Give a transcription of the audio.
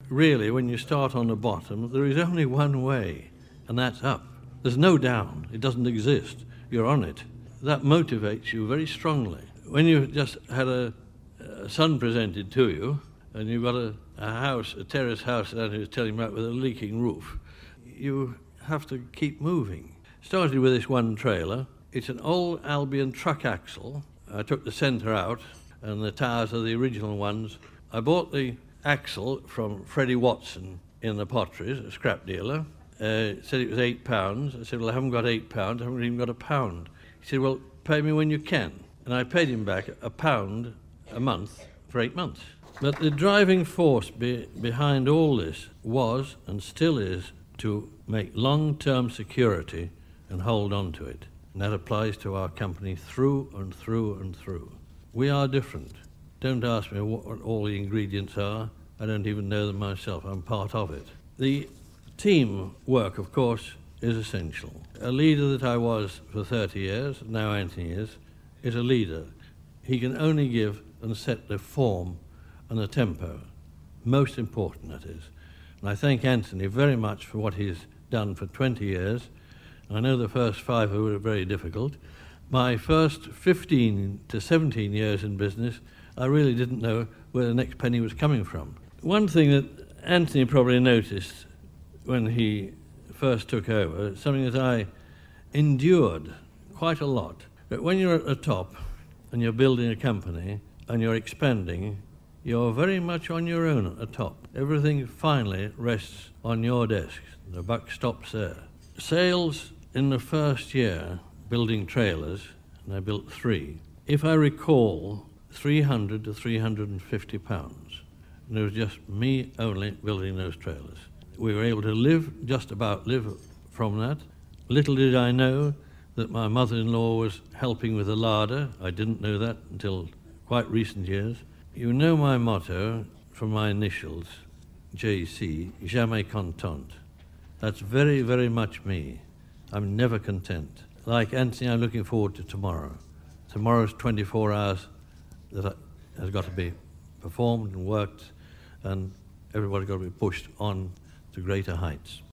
really, when you start on the bottom, there is only one way, and that's up. There's no down. It doesn't exist. You're on it. That motivates you very strongly. When you've just had a son presented to you, and you've got a house, a terrace house that I was telling you about with a leaking roof, you have to keep moving. Started with this one trailer. It's an old Albion truck axle. I took the centre out, and the tires are the original ones. I bought the axle from Freddie Watson in the Potteries, a scrap dealer. Said it was £8. I said, well, I haven't got £8, I haven't even got £1. He said, well, pay me when you can. And I paid him back £1 a month for 8 months. But the driving force behind all this was, and still is, to make long-term security and hold on to it. And that applies to our company through and through and through. We are different. Don't ask me what all the ingredients are. I don't even know them myself. I'm part of it. The team work, of course, is essential. A leader that I was for 30 years, now Anthony is a leader. He can only give and set the form and the tempo. Most important, that is. And I thank Anthony very much for what he's done for 20 years. I know the first 5 were very difficult. My first 15 to 17 years in business, I really didn't know where the next penny was coming from. One thing that Anthony probably noticed when he first took over, something that I endured quite a lot. But when you're at the top and you're building a company and you're expanding, you're very much on your own at the top. Everything finally rests on your desk. The buck stops there. Sales in the first year, building trailers, and I built 3, if I recall, 300 to 350 pounds. And it was just me only building those trailers. We were able to just about live from that. Little did I know that my mother-in-law was helping with the larder. I didn't know that until quite recent years. You know my motto from my initials, JC, jamais content. That's very, very much me. I'm never content. Like Anthony, I'm looking forward to tomorrow. Tomorrow's 24 hours that has got to be performed and worked, and everybody's got to be pushed on to greater heights.